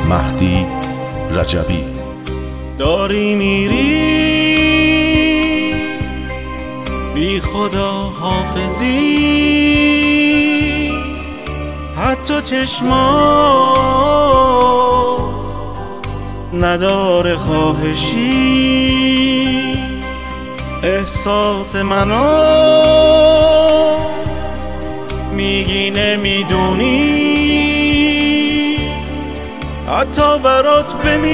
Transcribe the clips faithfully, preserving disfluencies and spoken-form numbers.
مهدی رجبی. داری میری بی خدا حافظی، حتی چشمات نداره خواهشی. احساس منو میگی نمیدونی، حتی برات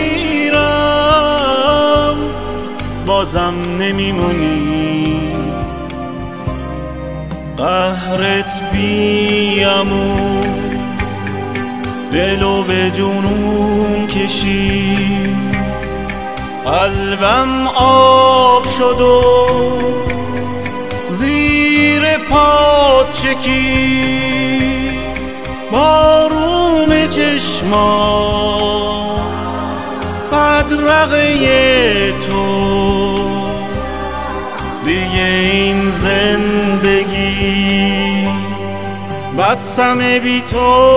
بمیرم بازم نمیمونی. قهرت بیامون دلو به جنون کشید، قلبم آب شد و زیر پات چکید. بارون چشما بدرقه تو، دیگه این زندگی بسمه بی تو.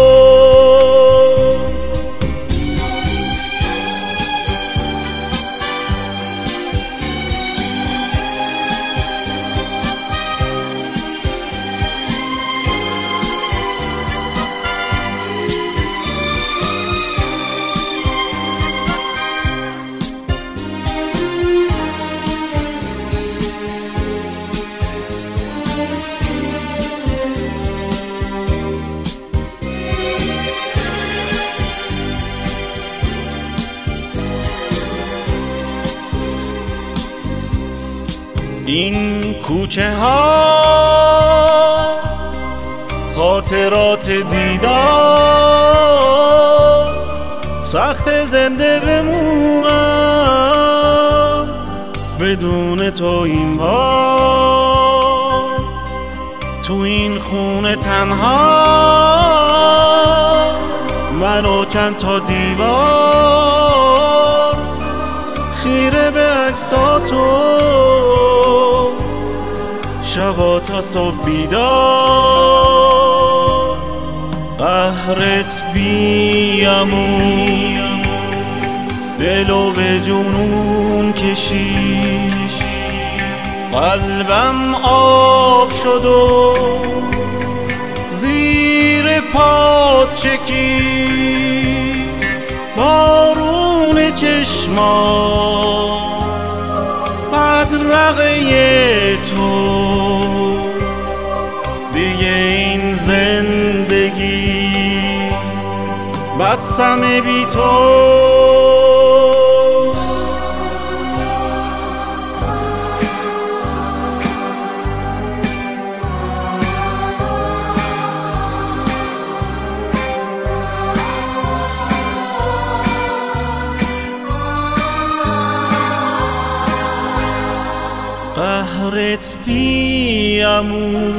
این کوچه ها خاطرات دیدار، سخت زنده بمونم بدون تو این بار. تو این خونه تنها من و چند تا دیوار، خیره به عکساتو شبا تا صبح بیدار. قهرت بیامون دلو به جنون کشید، قلبم آب شد و زیر پات چکید. بارون چشما بدرقه تو، دیگه این زندگی بسمه بی تو. قهرت بیامون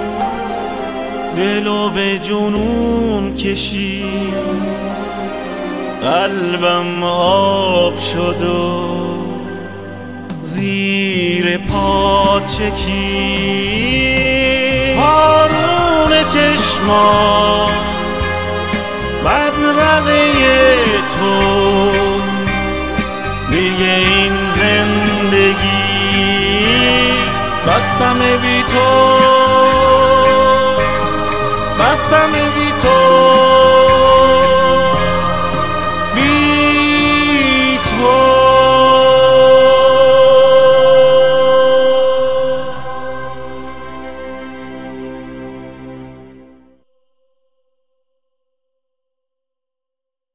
دلو به جنون کشید، قلبم آب شد و زیر پات چکید. بارون چشما بدرقه تو، دیگه این زندگی بسمه بی تو، بسمه